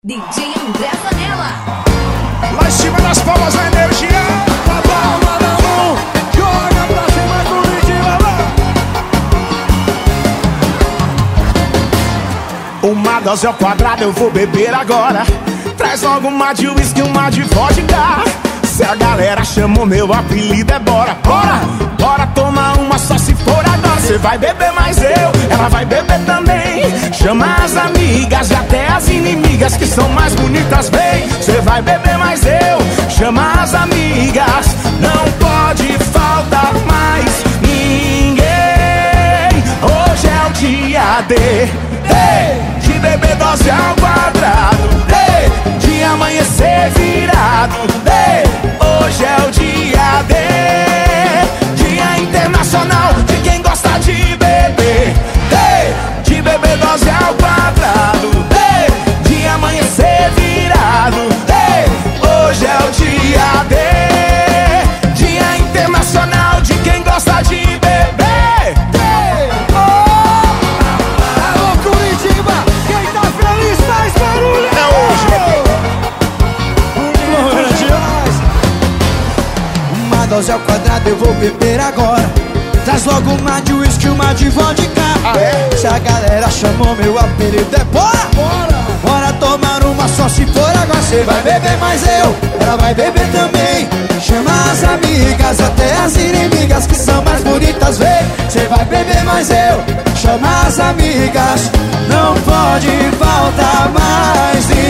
DJ André Zanella. Lá em cima das palmas a energia. A palma na mão, joga pra cima do Curitiba. Uma dose ao quadrado eu vou beber agora. Traz logo uma de uísque, uma de vodka. Se a galera chamou meu apelido é bora. Bora, bora tomar uma só se for agora. Cê vai beber mais eu, ela vai beber também. Chama as amigas e até as inimigas que são mais bonitas, vem. Cê vai beber mais eu, chama as amigas. Não pode faltar mais ninguém. Hoje é o dia de beber dose ao quadrado, de amanhecer virado. Hoje é o dia Dia Internacional de quem gosta de beber, de beber dose ao quadrado, de amanhecer virado. Hoje é o dia Dia Internacional de quem gosta de beber. Alô Curitiba, quem tá feliz faz barulho. É hoje. Uma dose ao quadrado eu vou beber agora. Traz logo uma de uísque, uma de vodka. Se a galera chamou meu apelido é bora. Bora tomar uma só se for agora. Cê vai beber mais eu, ela vai beber também. Chama as amigas, até as inimigas que são mais bonitas, vem. Cê vai beber mais eu, chama as amigas. Não pode faltar mais